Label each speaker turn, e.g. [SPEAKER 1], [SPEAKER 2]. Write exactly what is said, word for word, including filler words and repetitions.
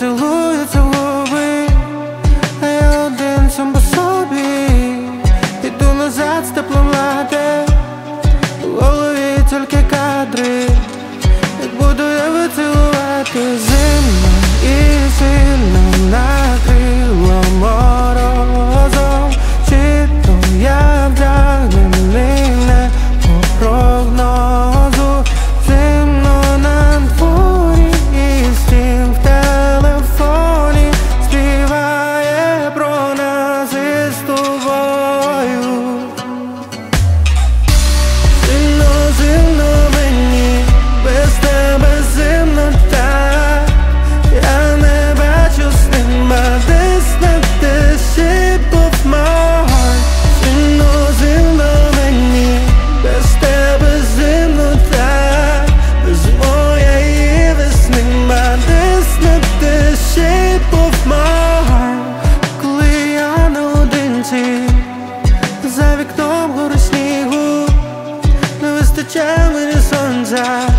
[SPEAKER 1] цілуються в губи, а я один сам по собі. Іду назад з теплом лате, в голові тільки кадри, як буду я вицілувати. Зимно і сильно накрило морозом, чи то я вдягнений не по прогнозу. Зимно на дворі і стім в телефоні співає про нас із тобою. Зимно, зимно мені, без тебе зимно так. Я не бачу снима, десь на the shape of my heart. Зимно, зимно мені, без тебе зимно так. Без моєї весни, десь на the shape of my heart. Коли я наодинці, за вікном горить снігу, не вистачає мені сонця.